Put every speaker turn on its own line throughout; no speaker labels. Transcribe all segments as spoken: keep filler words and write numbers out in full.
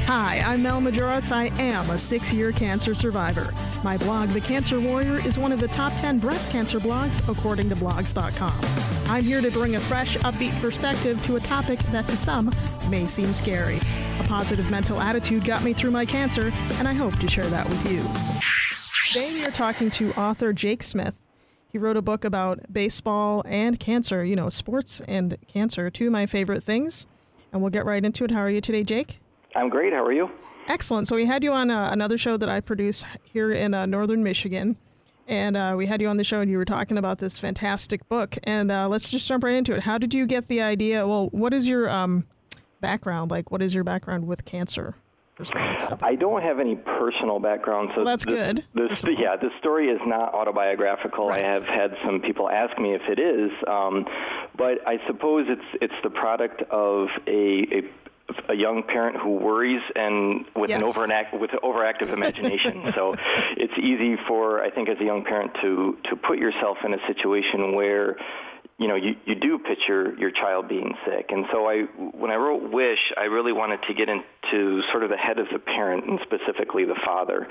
Hi, I'm Mel Majoras. I am a six-year cancer survivor. My blog, The Cancer Warrior, is one of the top ten breast cancer blogs, according to blogs dot com. I'm here to bring a fresh, upbeat perspective to a topic that to some may seem scary. A positive mental attitude got me through my cancer, and I hope to share that with you. Today we are talking to author Jake Smith. He wrote a book about baseball and cancer, you know, sports and cancer, two of my favorite things. And we'll get right into it. How are you today, Jake?
I'm great. How are you?
Excellent. So we had you on uh, another show that I produce here in uh, northern Michigan. And uh, we had you on the show and you were talking about this fantastic book. And uh, let's just jump right into it. How did you get the idea? Well, what is your um, background? Like, what is your background with cancer?
I don't have any personal background. So
well, that's
this,
good.
This, yeah, the story is not autobiographical.
Right.
I have had some people ask me if it is. Um, but I suppose it's it's the product of a, a a young parent who worries and with
yes.
an overact with an overactive imagination. So it's easy for, I think, as a young parent to to put yourself in a situation where, you know, you, you do picture your child being sick. And so I, when I wrote Wish, I really wanted to get into sort of the head of the parent and specifically the father.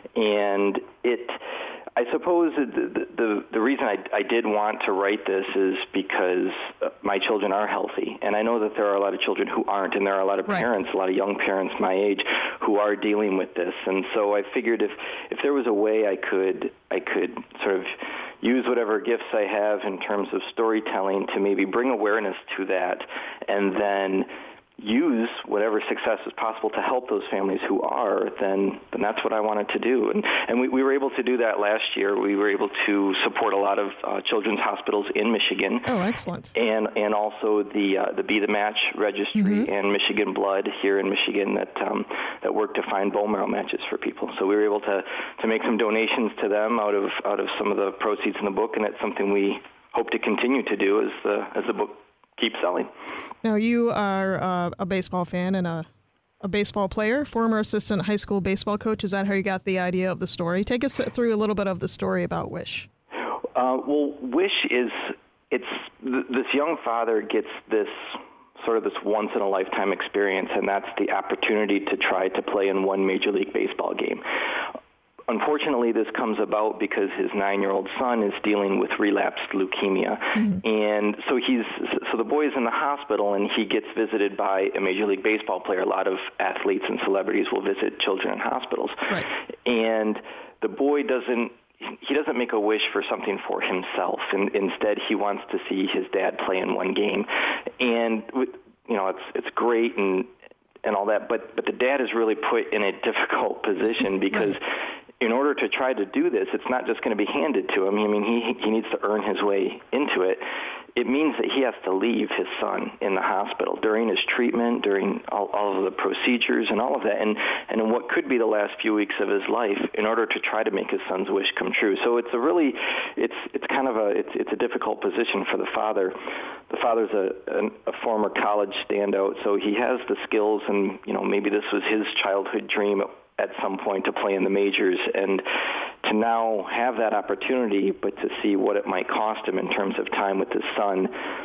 And it, I suppose the, the, the reason I, I did want to write this is because my children are healthy. And I know that there are a lot of children who aren't, and there are a lot of
right.
parents, a lot of young parents my age, who are dealing with this. And so I figured if, if there was a way I could, I could sort of use whatever gifts I have in terms of storytelling to maybe bring awareness to that, and then use whatever success is possible to help those families who are, then then that's what I wanted to do. And and we, we were able to do that last year. We were able to support a lot of uh, children's hospitals in Michigan.
Oh, excellent.
And and also the uh, the Be the Match registry mm-hmm. and Michigan Blood here in Michigan that um, that work to find bone marrow matches for people. So we were able to, to make some donations to them out of out of some of the proceeds in the book, and it's something we hope to continue to do as the as the book keeps selling.
Now, you are uh, a baseball fan and a, a baseball player, former assistant high school baseball coach. Is that how you got the idea of the story? Take us through a little bit of the story about Wish.
Uh, well, Wish is, it's th- this young father gets this sort of this once-in-a-lifetime experience, and that's the opportunity to try to play in one Major League Baseball game. Unfortunately, this comes about because his nine-year-old son is dealing with relapsed leukemia, mm-hmm. and so he's so the boy is in the hospital, and he gets visited by a Major League Baseball player. A lot of athletes and celebrities will visit children in hospitals,
right.
and the boy doesn't. He doesn't make a wish for something for himself, and instead he wants to see his dad play in one game, and you know it's it's great and and all that, but but the dad is really put in a difficult position because. Right. In order to try to do this, it's not just going to be handed to him. I mean, he he needs to earn his way into it. It means that he has to leave his son in the hospital during his treatment, during all, all of the procedures and all of that, and, and in what could be the last few weeks of his life in order to try to make his son's wish come true. So it's a really, it's it's kind of a, it's it's a difficult position for the father. The father's a, a, a former college standout, so he has the skills, and, you know, maybe this was his childhood dream at some point to play in the majors, and to now have that opportunity, but to see what it might cost him in terms of time with his son,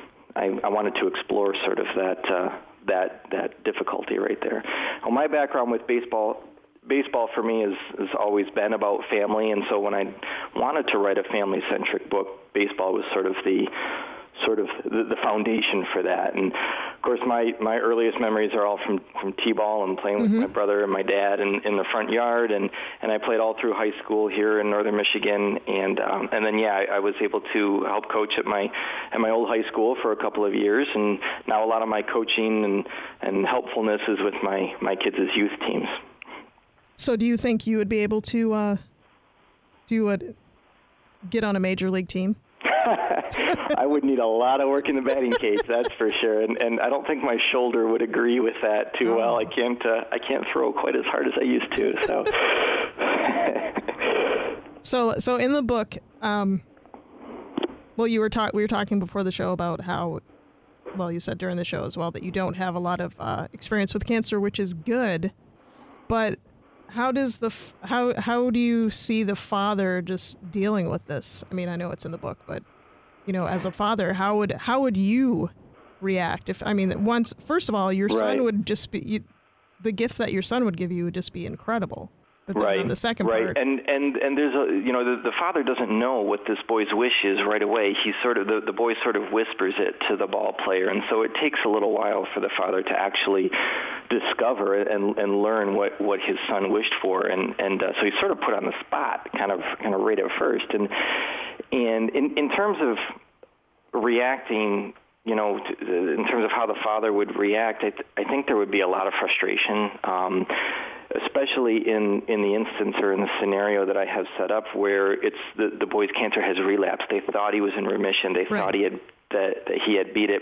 I, I wanted to explore sort of that uh, that that difficulty right there. Well, my background with baseball, baseball for me has, has always been about family, and so when I wanted to write a family-centric book, baseball was sort of the sort of the, the foundation for that. And of course, my, my earliest memories are all from, from T-ball and playing with mm-hmm. my brother and my dad in, in the front yard. And, and I played all through high school here in northern Michigan. And um, and then, yeah, I, I was able to help coach at my at my old high school for a couple of years. And now a lot of my coaching and, and helpfulness is with my, my kids' youth teams.
So do you think you would be able to uh, do a, get on a major league team?
I would need a lot of work in the batting cage, that's for sure, and and I don't think my shoulder would agree with that too well. I can't uh, I can't throw quite as hard as I used to. So,
so so in the book, um, well, you were talk we were talking before the show about how, well, you said during the show as well that you don't have a lot of uh, experience with cancer, which is good, but how does the how how do you see the father just dealing with this? I mean, I know it's in the book, but you know, as a father, how would how would you react if I mean, once first of all, your
right.
son would just be you, the gift that your son would give you would just be incredible. But then
right.
on the second
right.
part,
and and and there's a you know the, the father doesn't know what this boy's wish is right away. He sort of the, the boy sort of whispers it to the ball player, and so it takes a little while for the father to actually discover and and learn what, what his son wished for, and and uh, so he's sort of put on the spot, kind of kind of right at first, and and in in terms of reacting. You know, to, in terms of how the father would react, I, th- I think there would be a lot of frustration, um, especially in, in the instance or in the scenario that I have set up where it's the, the boy's cancer has relapsed. They thought he was in remission. They
right.
thought he had that, that he had beat it.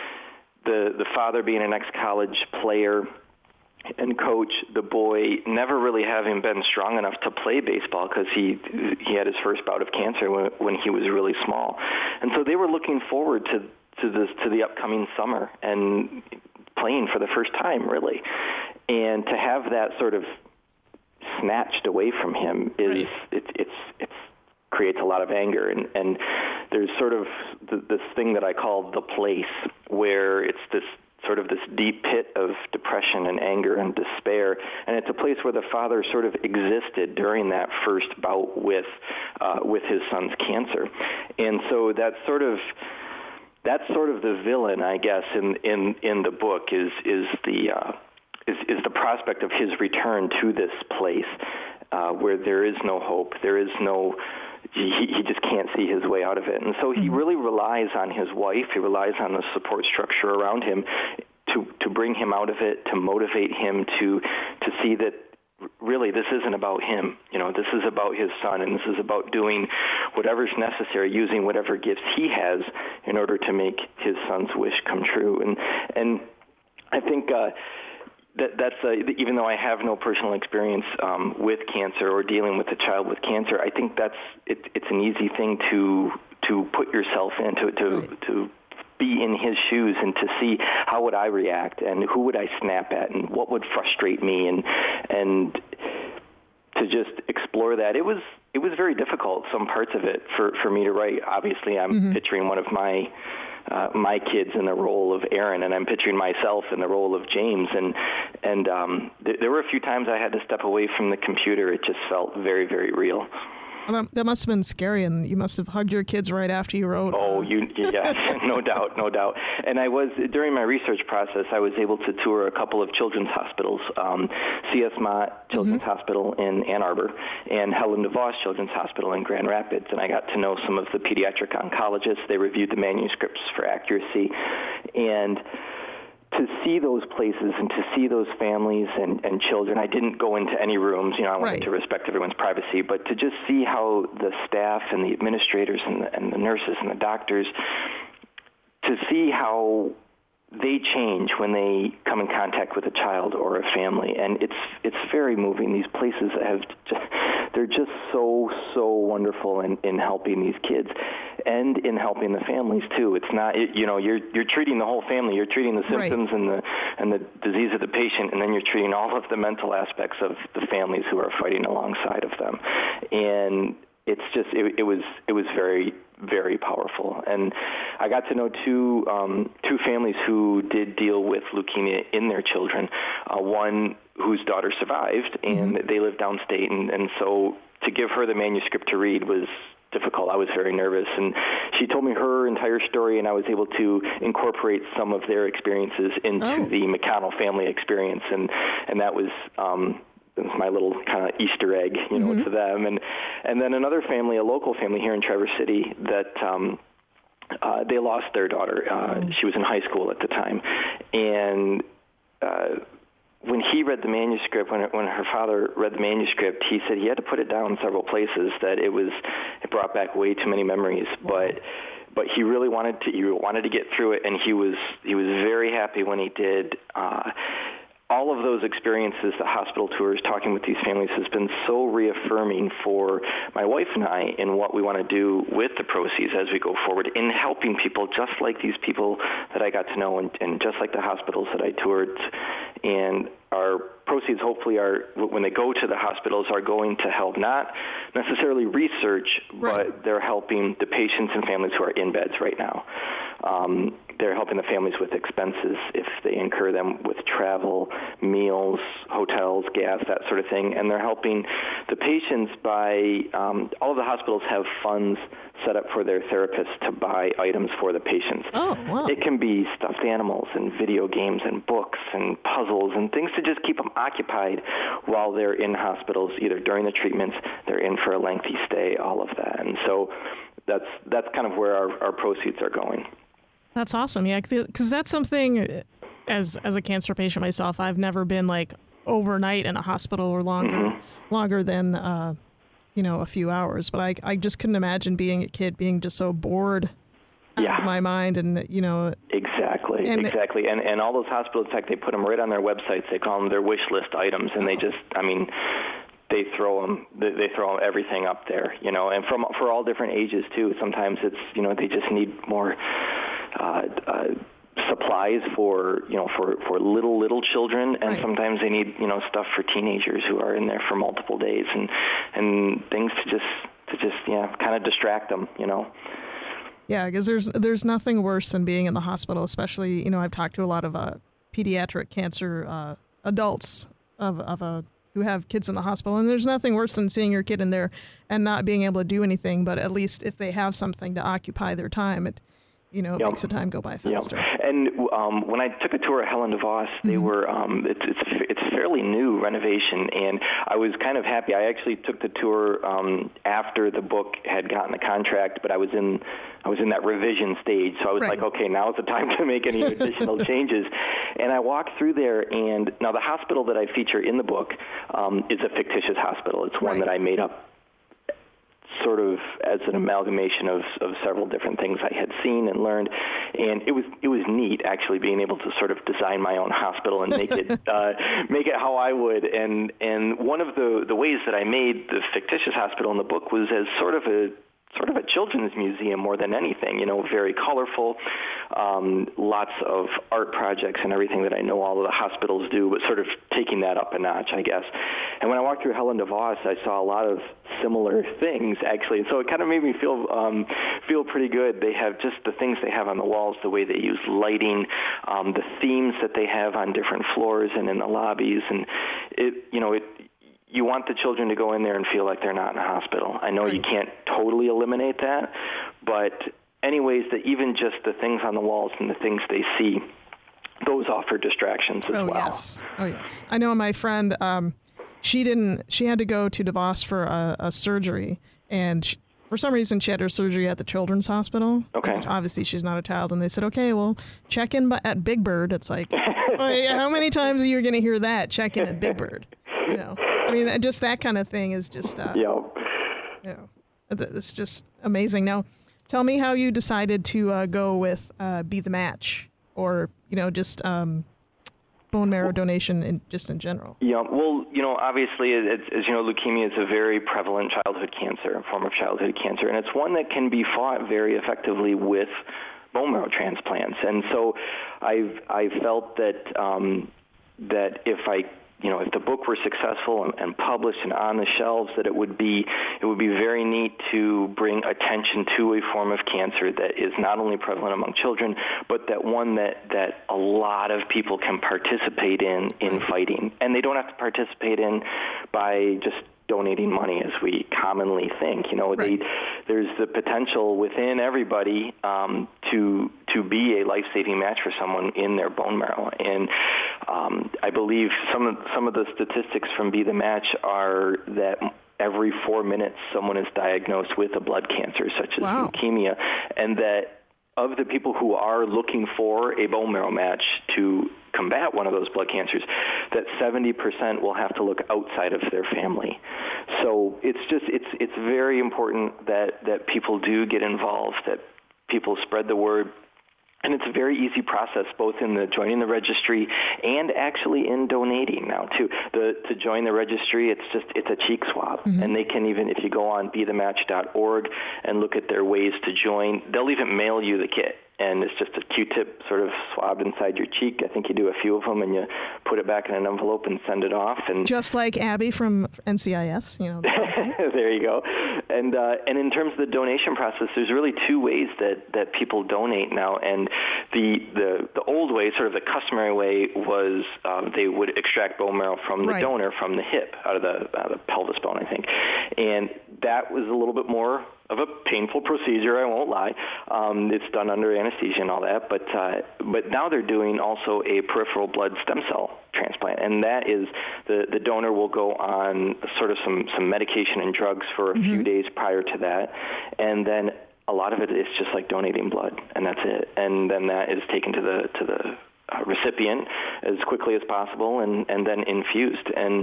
The the father being an ex-college player and coach, the boy never really having been strong enough to play baseball because he he had his first bout of cancer when, when he was really small, and so they were looking forward to. to this to the upcoming summer and playing for the first time, really. And to have that sort of snatched away from him is
right.
it, it's it's creates a lot of anger. And, and there's sort of th- this thing that I call the place, where it's this sort of this deep pit of depression and anger and despair, and it's a place where the father sort of existed during that first bout with uh, with his son's cancer. And so that sort of That's sort of the villain, I guess, in, in, in the book is is the uh, is, is the prospect of his return to this place uh, where there is no hope, there is no he, he just can't see his way out of it, and so he really relies on his wife. He relies on the support structure around him to to bring him out of it, to motivate him to to see that. Really, this isn't about him. You know, this is about his son, and this is about doing whatever's necessary, using whatever gifts he has in order to make his son's wish come true. And and I think uh, that that's uh, even though I have no personal experience um, with cancer or dealing with a child with cancer, I think that's it, it's an easy thing to to put yourself into to
right.
to. be in his shoes and to see how would I react and who would I snap at and what would frustrate me and and to just explore that. It was it was very difficult, some parts of it, for, for me to write. Obviously, I'm mm-hmm. picturing one of my uh, my kids in the role of Aaron, and I'm picturing myself in the role of James. And and um, th- there were a few times I had to step away from the computer. It just felt very, very real.
That must have been scary, and you must have hugged your kids right after you wrote.
Oh, you, yes, no doubt, no doubt. And I was, during my research process, I was able to tour a couple of children's hospitals, um, C S Mott Children's mm-hmm. Hospital in Ann Arbor and Helen DeVos Children's Hospital in Grand Rapids, and I got to know some of the pediatric oncologists. They reviewed the manuscripts for accuracy, and to see those places and to see those families and, and children, I didn't go into any rooms, you know, I wanted
right.
to respect everyone's privacy, but to just see how the staff and the administrators and the, and the nurses and the doctors, to see how they change when they come in contact with a child or a family, and it's it's very moving. These places have just, they're just so so wonderful in, in helping these kids and in helping the families too. It's not it, you know you're you're treating the whole family. You're treating the symptoms
right.
and the and the disease of the patient, and then you're treating all of the mental aspects of the families who are fighting alongside of them. And it's just it, it was it was very very powerful, and I got to know two um, two families who did deal with leukemia in their children. Uh, one whose daughter survived, and mm-hmm. they lived downstate, and, and so to give her the manuscript to read was difficult. I was very nervous, and she told me her entire story, and I was able to incorporate some of their experiences into
oh.
the McConnell family experience, and and that was. Um, It's my little kind of Easter egg, you know, mm-hmm. to them. And and then another family, a local family here in Traverse City, that um, uh, they lost their daughter. Uh, mm-hmm. She was in high school at the time. And uh, when he read the manuscript, when it, when her father read the manuscript, he said he had to put it down several places, that it was it brought back way too many memories. Wow. But but he really wanted to he wanted to get through it, and he was he was very happy when he did. Uh, all of those experiences, the hospital tours, talking with these families, has been so reaffirming for my wife and I in what we want to do with the proceeds as we go forward in helping people just like these people that I got to know, and, and just like the hospitals that I toured, and our proceeds hopefully are, when they go to the hospitals, are going to help not necessarily research,
right.
but they're helping the patients and families who are in beds right now. Um, they're helping the families with expenses if they incur them with travel, meals, hotels, gas, that sort of thing. And they're helping the patients by, um, all of the hospitals have funds set up for their therapists to buy items for the patients.
Oh, wow.
It can be stuffed animals and video games and books and puzzles and things to just keep them occupied while they're in hospitals, either during the treatments, they're in for a lengthy stay, all of that. And so that's that's kind of where our, our proceeds are going.
That's awesome. Yeah, because that's something, as as a cancer patient myself, I've never been like overnight in a hospital or longer mm-hmm. longer than uh, you know, a few hours. But I I just couldn't imagine being a kid being just so bored out
yeah.
of my mind, and you know.
Exactly,
and,
exactly. And and all those hospitals, in fact, they put them right on their websites. They call them their wish list items, and oh. they just, I mean, they throw them, they, they throw everything up there, you know, and from for all different ages too. Sometimes it's, you know, they just need more uh, uh, supplies for, you know, for, for little little children, and
right.
sometimes they need, you know, stuff for teenagers who are in there for multiple days, and and things to just to just yeah, kind of distract them, you know.
Yeah, because there's there's nothing worse than being in the hospital, especially, you know, I've talked to a lot of uh, pediatric cancer uh, adults of of a. who have kids in the hospital, and there's nothing worse than seeing your kid in there and not being able to do anything, but at least if they have something to occupy their time, it, you know, it
yep.
makes the time go by faster.
Yep. And um, when I took a tour at Helen DeVos, they mm-hmm. were, um, it's, it's it's fairly new renovation, and I was kind of happy. I actually took the tour um, after the book had gotten the contract, but I was in I was in that revision stage, so I was
right.
like, okay, now's the time to make any additional changes. And I walked through there, and now the hospital that I feature in the book um, is a fictitious hospital. It's one
right.
that I made up sort of as an amalgamation of, of several different things I had seen and learned, and it was it was neat actually being able to sort of design my own hospital and make it uh, make it how I would. And and one of the the ways that I made the fictitious hospital in the book was as sort of a sort of a children's museum more than anything, you know, very colorful, um, lots of art projects and everything that I know all of the hospitals do, but sort of taking that up a notch, I guess. And when I walked through Helen DeVos, I saw a lot of similar things, actually. So it kind of made me feel um, feel pretty good. They have just the things they have on the walls, the way they use lighting, um, the themes that they have on different floors and in the lobbies, and it, you know, it. You want the children to go in there and feel like they're not in a hospital. I know you can't totally eliminate that, but anyways, that even just the things on the walls and the things they see, those offer distractions as
oh,
well.
Yes. Oh, yes. I know my friend, um, she didn't, she had to go to DeVos for a, a surgery, and she, for some reason she had her surgery at the Children's Hospital.
Okay.
Obviously she's not a child, and they said, okay, well, check in at Big Bird. It's like, well, yeah, how many times are you going to hear that? Check in at Big Bird. You know, I mean, just that kind of thing is just, uh,
yeah.
you know, it's just amazing. Now, tell me how you decided to uh, go with uh, Be the Match, or, you know, just um, bone marrow donation in, just in general.
Yeah, well, you know, obviously, as, as you know, leukemia is a very prevalent childhood cancer, a form of childhood cancer, and it's one that can be fought very effectively with bone marrow transplants. And so I've, I felt that um, that if I you know, if the book were successful and, and published and on the shelves, that it would be it would be very neat to bring attention to a form of cancer that is not only prevalent among children, but that one that, that a lot of people can participate in in fighting. And they don't have to participate in by just donating money as we commonly think. You know, right. they, there's the potential within everybody um, to to be a life-saving match for someone in their bone marrow. And um, I believe some of some of the statistics from Be the Match are that every four minutes someone is diagnosed with a blood cancer, such as
wow.
leukemia, and that of the people who are looking for a bone marrow match to combat one of those blood cancers, that seventy percent will have to look outside of their family. So it's just, it's it's very important that, that people do get involved, that people spread the word. And it's a very easy process, both in the joining the registry and actually in donating now too. The to join the registry, it's just it's a cheek swab, mm-hmm. and they can even, if you go on be the match dot org and look at their ways to join, they'll even mail you the kit. and it's just a Q-tip sort of swabbed inside your cheek. I think you do a few of them, and you put it back in an envelope and send it off. And
just like Abby from N C I S, you know.
There you go. And uh, and in terms of the donation process, there's really two ways that, that people donate now. And the, the the old way, sort of the customary way, was um, they would extract bone marrow from the
right. donor
from the hip, out of the, out of the pelvis bone, I think. And that was a little bit more of a painful procedure, I won't lie. Um, it's done under anesthesia and all that, but uh, but now they're doing also a peripheral blood stem cell transplant, and that is the, the donor will go on sort of some, some medication and drugs for a mm-hmm. few days prior to that, and then a lot of it is just like donating blood, and that's it. And then that is taken to the to the uh, recipient as quickly as possible, and, and then infused. And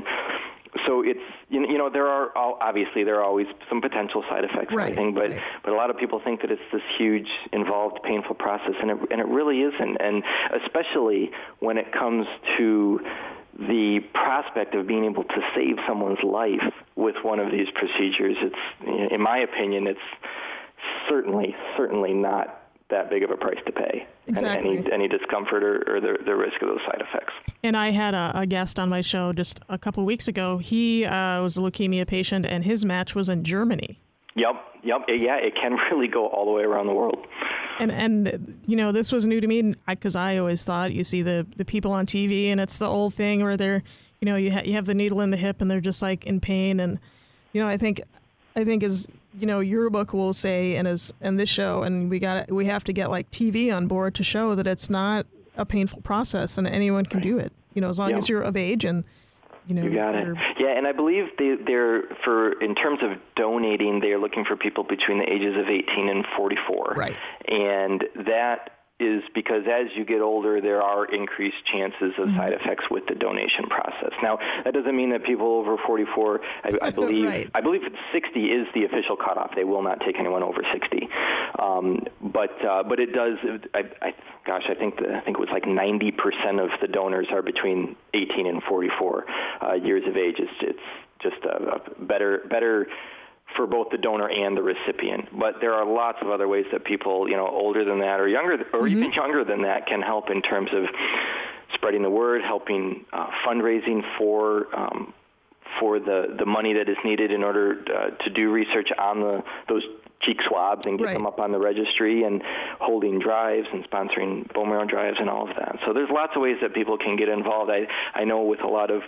so it's, you know, there are, obviously there are always some potential side effects
right,
and everything, but,
right.
but a lot of people think that it's this huge, involved, painful process, and it, and it really isn't. And especially when it comes to the prospect of being able to save someone's life with one of these procedures, it's, in my opinion, it's certainly, certainly not that big of a price to pay.
Exactly.
And any, any discomfort or, or the, the risk of those side effects.
And I had a, a guest on my show just a couple of weeks ago. He uh, was a leukemia patient, and his match was in Germany.
Yep, yep. Yeah, it can really go all the way around the world.
And, and you know, this was new to me because I, I always thought you see the, the people on T V, and it's the old thing where they're, you know, you, ha- you have the needle in the hip, and they're just like in pain. And, you know, I think, I think as you know, your book will say, and as and this show, and we got we have to get like T V on board to show that it's not a painful process, and anyone can do it. You know, as long
yeah.
as you're of age, and you know.
You got it. Yeah, and I believe they, they're for in terms of donating, they're looking for people between the ages of eighteen and forty-four.
Right.
And that is because as you get older, there are increased chances of mm-hmm. side effects with the donation process. Now, that doesn't mean that people over forty-four, I, I believe,
right.
I believe sixty is the official cutoff. They will not take anyone over sixty. Um, but uh, but it does. I, I, gosh, I think the, I think it was like ninety percent of the donors are between eighteen and forty-four uh, years of age. It's it's just a, a better better. for both the donor and the recipient. But there are lots of other ways that people, you know, older than that or younger or mm-hmm. even younger than that can help in terms of spreading the word, helping uh, fundraising for um, for the, the money that is needed in order uh, to do research on the those cheek swabs and get
right. them
up on the registry, and holding drives and sponsoring bone marrow drives and all of that. So there's lots of ways that people can get involved. I, I know with a lot of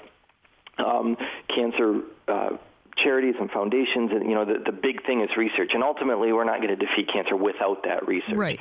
um, cancer uh charities and foundations, and you know the, the big thing is research, and ultimately we're not going to defeat cancer without that research.
Right.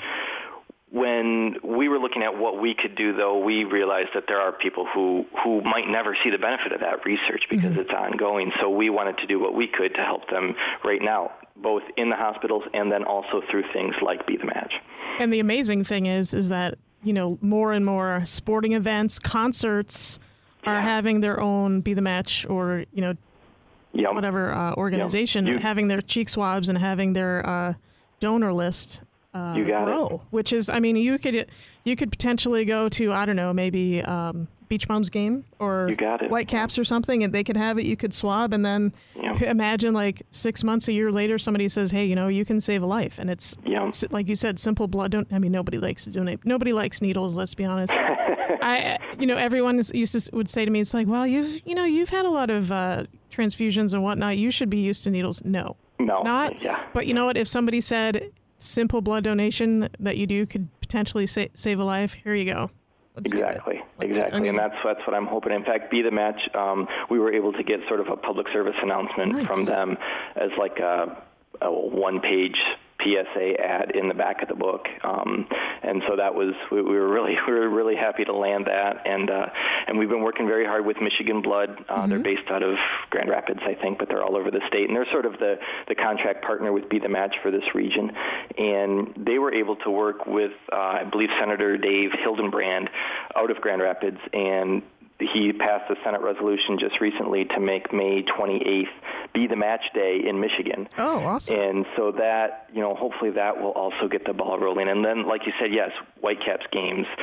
When we were looking at what we could do, though, we realized that there are people who, who might never see the benefit of that research because mm-hmm. it's ongoing. So we wanted to do what we could to help them right now, both in the hospitals and then also through things like Be the Match. And
the amazing thing is, is that you know more and more sporting events, concerts are yeah. having their own Be the Match, or you know. Yep. whatever uh, organization,
yep. you,
having their cheek swabs and having their uh, donor list uh,
you got
grow,
it.
Which is, I mean, you could you could potentially go to, I don't know, maybe um, Beach Bums game or Whitecaps or something, and they could have it. You could swab, and then yep. imagine like six months, a year later, somebody says, "Hey, you know, you can save a life," and it's
yep.
like you said, simple blood. Don't I mean nobody likes to donate. Nobody likes needles. Let's be honest. I, you know, everyone is, used to would say to me, "It's like, well, you've you know, you've had a lot of uh, transfusions and whatnot. You should be used to needles." No,
no,
not.
Yeah.
But you know what? If somebody said simple blood donation that you do could potentially sa- save a life, here you go. Let's
exactly, exactly, and that's that's what I'm hoping. In fact, Be the Match, um, we were able to get sort of a public service announcement
nice.
from them as like a, a one-page P S A ad in the back of the book, um, and so that was we, we were really we were really happy to land that, and uh, and we've been working very hard with Michigan Blood. Uh, mm-hmm. They're based out of Grand Rapids, I think, but they're all over the state, and they're sort of the, the contract partner with Be the Match for this region, and they were able to work with uh, I believe Senator Dave Hildenbrand out of Grand Rapids, and he passed a Senate resolution just recently to make May twenty-eighth Be the Match Day in Michigan.
Oh, awesome.
And so that, you know, hopefully that will also get the ball rolling. And then, like you said, yes, Whitecaps games.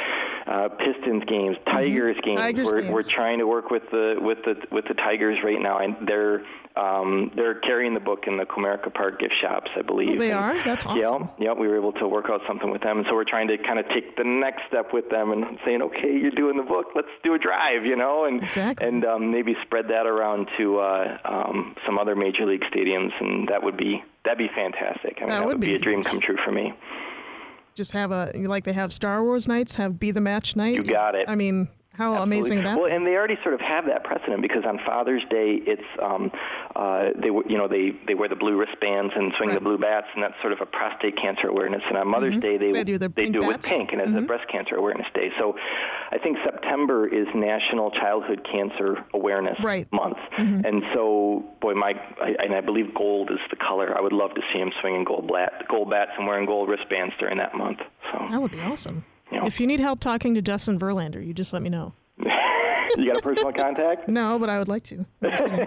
uh, Pistons games, Tigers
mm-hmm.
games.
Tigers
we're,
games.
we're trying to work with the with the with the Tigers right now, and they're um, they're carrying the book in the Comerica Park gift shops, I believe.
Oh, they
and,
are? That's awesome.
Yeah, yeah, we were able to work out something with them, and so we're trying to kind of take the next step with them and saying, okay, you're doing the book, let's do a drive, you know, and
exactly.
and um, maybe spread that around to uh, um, some other major league stadiums, and that would be that'd be fantastic. I mean,
that,
that
would
would be,
be
a dream come true for me.
Just have a, like they have Star Wars nights, have Be the Match night.
You got it.
I mean, how
Absolutely.
amazing is that?
Well, and they already sort of have that precedent because on Father's Day, it's um, uh, they you know they, they wear the blue wristbands and swing
right.
the blue bats, and that's sort of a prostate cancer awareness. And on Mother's
mm-hmm.
Day, they
they do, the
they do it with
bats.
pink, and it's
mm-hmm.
a breast cancer awareness day. So, I think September is National Childhood Cancer Awareness
right.
Month,
mm-hmm.
and so boy, my I, and I believe gold is the color. I would love to see him swinging gold bat, gold bats and wearing gold wristbands during that month. So
that would be awesome.
You know.
If you need help talking to Justin Verlander, you just let me know.
You got a personal contact?
No, but I would like to.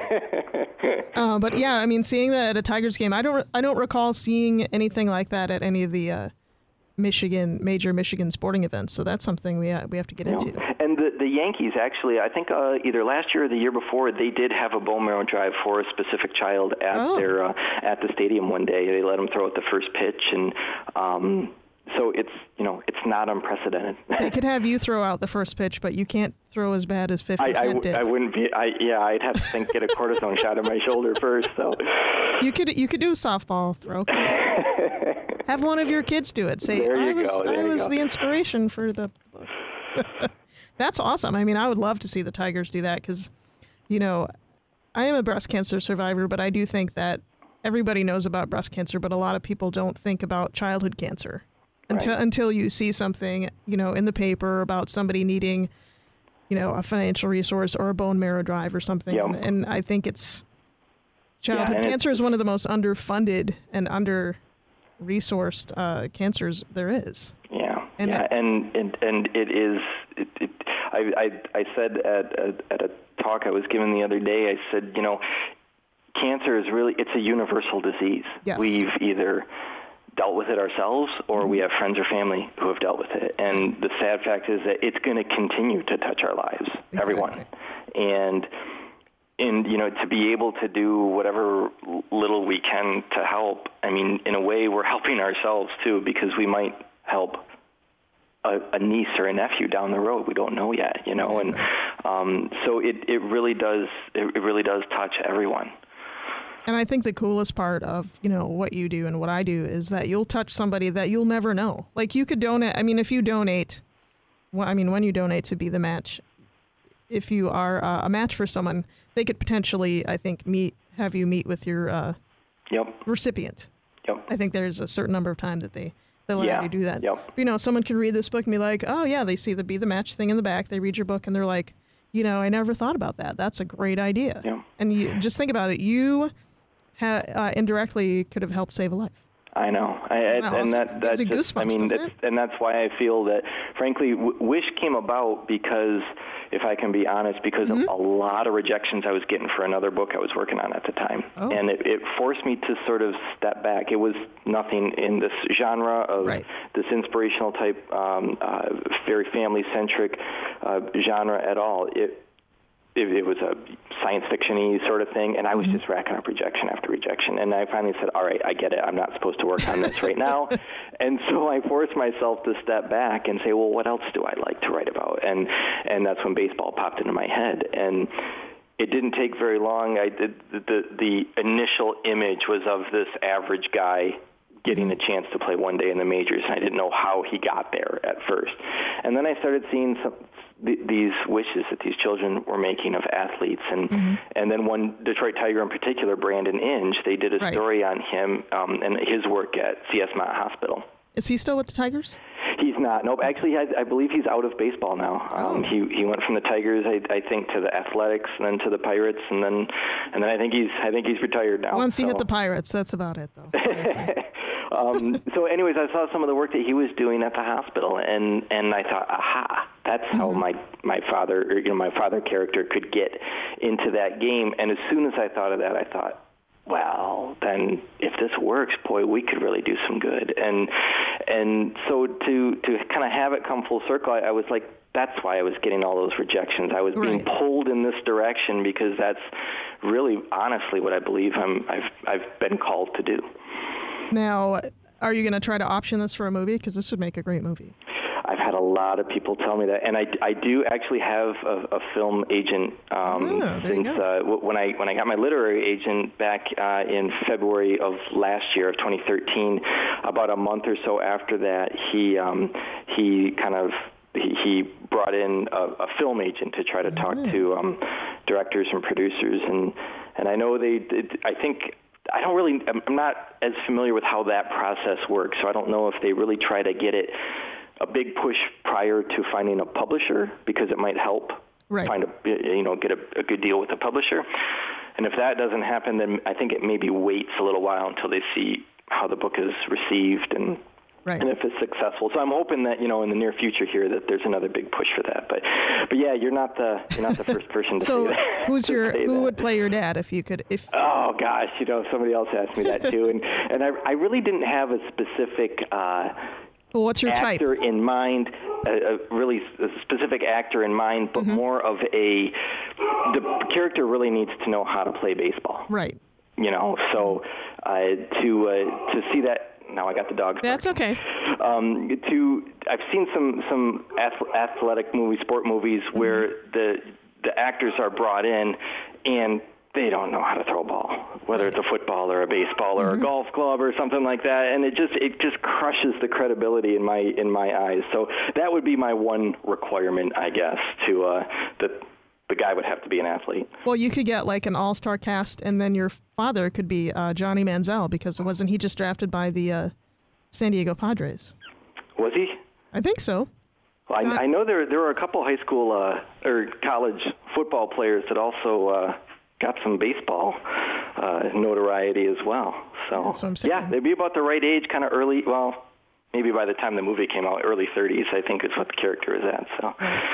uh, but yeah, I mean, seeing that at a Tigers game, I don't, I don't recall seeing anything like that at any of the uh, Michigan major Michigan sporting events. So that's something we uh, we have to get
you
into.
know. And the the Yankees actually, I think uh, either last year or the year before, they did have a bone marrow drive for a specific child at
oh.
their uh, at the stadium one day. They let him throw out the first pitch, and um, so it's you know it's not unprecedented.
They could have you throw out the first pitch, but you can't throw as bad as fifty
I,
Cent
I, w-
did.
I wouldn't be. I yeah, I'd have to think get a cortisone shot in my shoulder first. So
you could you could do a softball throw. Have one of your kids do it. Say,
there you
I was
go, there
I
you
was
go.
the inspiration for the book. That's awesome. I mean, I would love to see the Tigers do that because, you know, I am a breast cancer survivor, but I do think that everybody knows about breast cancer, but a lot of people don't think about childhood cancer until
right.
until you see something, you know, in the paper about somebody needing, you know, a financial resource or a bone marrow drive or something.
Yep.
And, and I think it's childhood
yeah,
cancer is one of the most underfunded and under resourced uh, cancers there is.
Yeah,
and
yeah,
it,
and, and and it is. It, it, I, I I said at, at at a talk I was given the other day. I said, you know, cancer is really it's a universal disease.
Yes.
We've either dealt with it ourselves or
mm-hmm.
we have friends or family who have dealt with it. And the sad fact is that it's going to continue to touch our lives,
exactly.
everyone. And And, you know, to be able to do whatever little we can to help, I mean, in a way, we're helping ourselves, too, because we might help a, a niece or a nephew down the road. We don't know yet, you know.
Exactly.
And um, so it, it really does it, it really does touch everyone.
And I think the coolest part of, you know, what you do and what I do is that you'll touch somebody that you'll never know. Like, you could donate. I mean, if you donate, well, I mean, when you donate to Be the Match, if you are uh, a match for someone, they could potentially, I think, meet have you meet with your uh,
yep.
recipient.
Yep.
I think there's a certain number of time that they, they allow
yeah.
you to do that.
Yep.
But, you know, someone can read this book and be like, oh, yeah, they see the Be the Match thing in the back. They read your book and they're like, you know, I never thought about that. That's a great idea.
Yep.
And you just think about it. You ha- uh, indirectly could have helped save a life.
I know, I,
Isn't that
and
awesome?
that that's
Gives you
just, I
goosebumps,
mean,
doesn't
that's,
it?
and that's why I feel that, frankly, w- Wish came about because, if I can be honest, because
mm-hmm.
of a lot of rejections I was getting for another book I was working on at the time,
oh.
and it, it forced me to sort of step back. It was nothing in this genre of
right.
this inspirational type, um, uh, very family-centric uh, genre at all. It It, it was a science fiction-y sort of thing, and I was
mm-hmm.
just racking up rejection after rejection. And I finally said, all right, I get it. I'm not supposed to work on this right now. And so I forced myself to step back and say, well, what else do I like to write about? And and that's when baseball popped into my head. And it didn't take very long. I did the, the, the initial image was of this average guy getting a chance to play one day in the majors, and I didn't know how he got there at first. And then I started seeing some th- these wishes that these children were making of athletes, and
mm-hmm.
and then one Detroit Tiger in particular, Brandon Inge, they did a
right.
story on him um, and his work at C S Mott Hospital.
Is he still with the Tigers?
He's not. Nope. Actually, I, I believe he's out of baseball now. Um,
oh.
He he went from the Tigers, I, I think, to the Athletics, and then to the Pirates, and then and then I think he's I think he's retired now.
Once he
so.
hit the Pirates, that's about it, though. Seriously.
um, so, anyways, I saw some of the work that he was doing at the hospital, and, and I thought, aha, that's mm-hmm. how my my father, or, you know, my father character could get into that game. And as soon as I thought of that, I thought, well, then if this works, boy, we could really do some good. And and so to to kind of have it come full circle, I, I was like, that's why I was getting all those rejections. I was being
right.
pulled in this direction because that's really, honestly, what I believe I'm, I've I've been called to do.
Now, are you going to try to option this for a movie? Because this would make a great movie.
I've had a lot of people tell me that, and I, I do actually have a, a film agent. Um,
oh,
since uh, when I when I got my literary agent back uh, in February of last year of twenty thirteen, about a month or so after that, he um, he kind of he, he brought in a, a film agent to try to talk mm-hmm. to um, directors and producers, and and I know they did, I think. I don't really, I'm not as familiar with how that process works, so I don't know if they really try to get it a big push prior to finding a publisher, because it might help
right.
find a, you know, get a, a good deal with a publisher. And if that doesn't happen, then I think it maybe waits a little while until they see how the book is received and
right.
and if it's successful. So I'm hoping that, you know, in the near future here that there's another big push for that. But but yeah, you're not the you're not the first person to
so
say that.
who's
to
your
say
who
that.
would play your dad if you could if
Oh gosh, you know, somebody else asked me that too, and and I I really didn't have a specific uh
well, what's your
actor
type?
in mind, a, a really a specific actor in mind, but mm-hmm. more of a, the character really needs to know how to play baseball.
Right.
You know, so uh, to uh, to see that, now I got the dog.
That's
barking.
okay.
Um, to I've seen some some athletic movies, sport movies, mm-hmm. where the the actors are brought in and they don't know how to throw a ball, whether it's a football or a baseball or mm-hmm. a golf club or something like that, and it just it just crushes the credibility in my in my eyes. So that would be my one requirement, I guess, to uh, that the guy would have to be an athlete.
Well, you could get like an all-star cast, and then your father could be uh, Johnny Manziel, because wasn't he just drafted by the uh, San Diego Padres?
Was he?
I think so.
Well, I, I know there there were a couple high school uh, or college football players that also uh, got some baseball uh, notoriety as well. So
That's what I'm saying.
yeah, they'd be about the right age, kind of early. Well, maybe by the time the movie came out, early thirties, I think is what the character is at. So.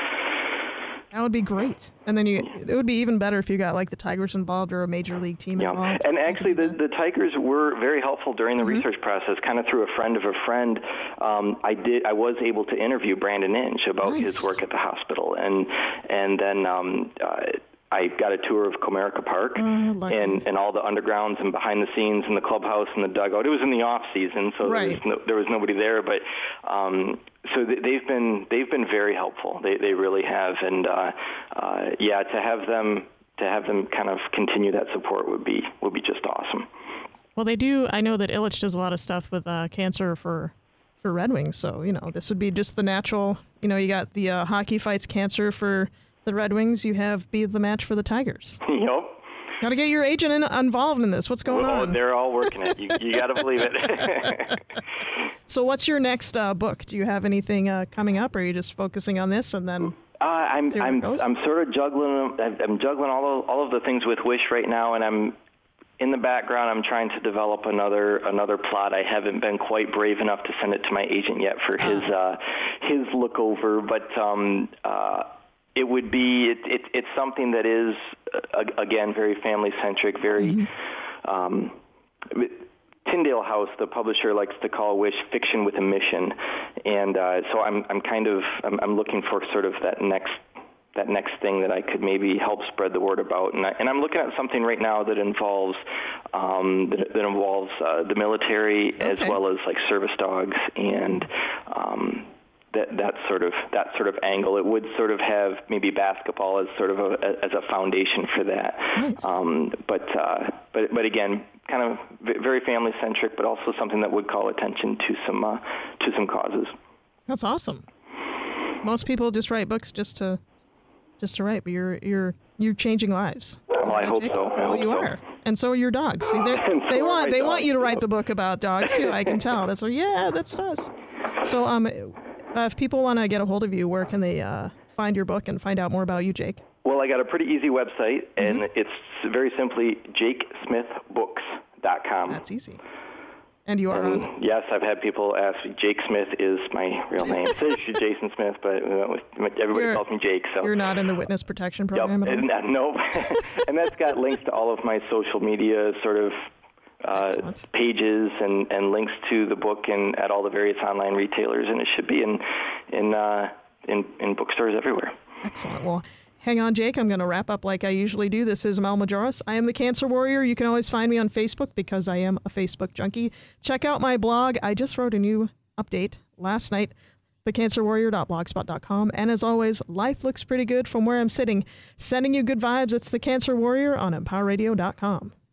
That would be great. And then you, it would be even better if you got like the Tigers involved or a major league team
yeah.
involved.
And actually the, the Tigers were very helpful during the mm-hmm. research process, kind of through a friend of a friend. Um, I did. I was able to interview Brandon Inge about
nice.
his work at the hospital. And, and then um, uh, I got a tour of Comerica Park
uh,
and, and all the undergrounds and behind the scenes and the clubhouse and the dugout. It was in the off season, so
right.
there, was no, there was nobody there. But um, so they've been they've been very helpful. They they really have, and uh, uh, yeah, to have them to have them kind of continue that support would be would be just awesome.
Well, they do. I know that Ilitch does a lot of stuff with uh, cancer for for Red Wings, so you know this would be just the natural. You know, you got the uh, hockey fights cancer for the Red Wings. You have be the match for the Tigers.
Yep.
Got to get your agent in, involved in this. What's going
oh,
on?
They're all working it. You, you got to believe it.
So what's your next uh, book? Do you have anything uh, coming up, or are you just focusing on this and then
uh, I'm
see where
I'm
it goes?
I'm sort of juggling I'm juggling all of, all of the things with Wish right now, and I'm in the background I'm trying to develop another another plot. I haven't been quite brave enough to send it to my agent yet for his uh, his look over, but um, uh, it would be it, it, it's something that is uh, again very family centric, very. Mm-hmm. Um, Tyndale House, the publisher, likes to call Wish fiction with a mission, and uh, so I'm I'm kind of I'm, I'm looking for sort of that next that next thing that I could maybe help spread the word about, and, I, and I'm looking at something right now that involves um, that, that involves uh, the military okay. as well as like service dogs and. Um, That, that sort of that sort of angle. It would sort of have maybe basketball as sort of a, as a foundation for that.
Nice.
Um, but uh, but but again, kind of very family centric, but also something that would call attention to some uh, to some causes.
That's awesome. Most people just write books just to just to write, but you're you're you're changing lives.
Well, I hope so. I
well,
hope
you
so.
are, and so are your dogs. See, so they want they dogs, want you to write the book about dogs too. I can tell. That's what. Yeah, that's us. So um. Uh, if people want to get a hold of you, where can they uh, find your book and find out more about you, Jake?
Well, I got a pretty easy website, and mm-hmm. it's very simply jake smith books dot com.
That's easy. And you are
and
on.
Yes, I've had people ask me. Jake Smith is my real name. It says Jason Smith, but everybody
you're,
calls me Jake. So
you're not in the witness protection program
yep.
at all?
And, uh, no. And that's got links to all of my social media sort of uh, pages and, and links to the book and at all the various online retailers, and it should be in in uh, in, in bookstores everywhere.
Excellent. Well, hang on, Jake. I'm going to wrap up like I usually do. This is Mel Majoris. I am the Cancer Warrior. You can always find me on Facebook because I am a Facebook junkie. Check out my blog. I just wrote a new update last night, the cancer warrior dot blogspot dot com. And as always, life looks pretty good from where I'm sitting. Sending you good vibes. It's the Cancer Warrior on empower radio dot com.